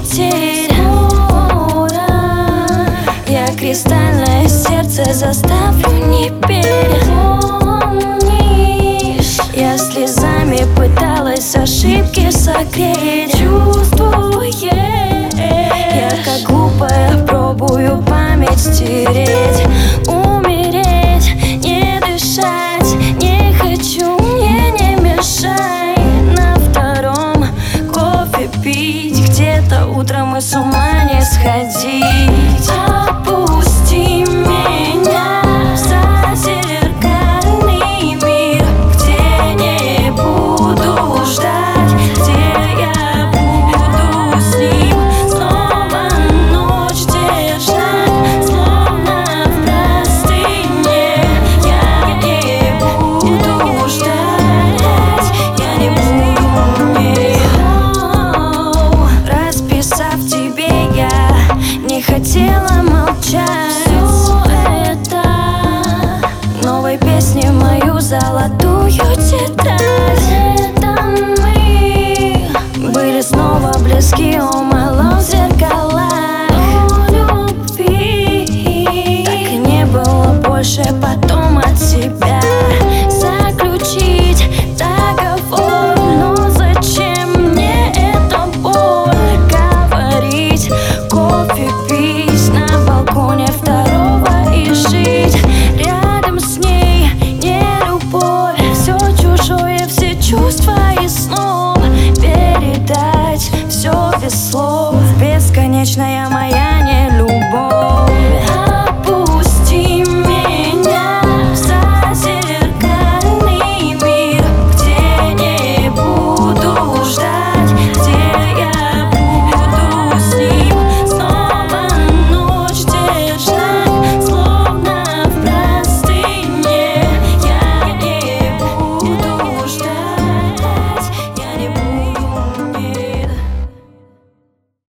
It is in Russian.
потерь. Я кристальное сердце заставлю не перепомнишь. Я слезами пыталась ошибки согреть. Чувствуешь? Я как глупая пробую память стереть. Умереть, не дышать не хочу, мне не мешай. На втором кофе пить, где-то утром и с ума не сходить. Опусти меня в зазеркальный мир, где не буду ждать, где я буду с ним снова ночь держать, словно в простыне. Я не буду ждать, я не буду расписав тебе, я не хотела молчать. Все это новой песни в мою золотую тетрадь. Это мы были снова близки, о my love, в зеркалах любви. Так и не было больше потом от себя заключить договор. Но зачем мне это боль говорить? Кофе пить на балконе второго и жить рядом с ней. Не любовь, все чужое, все чувства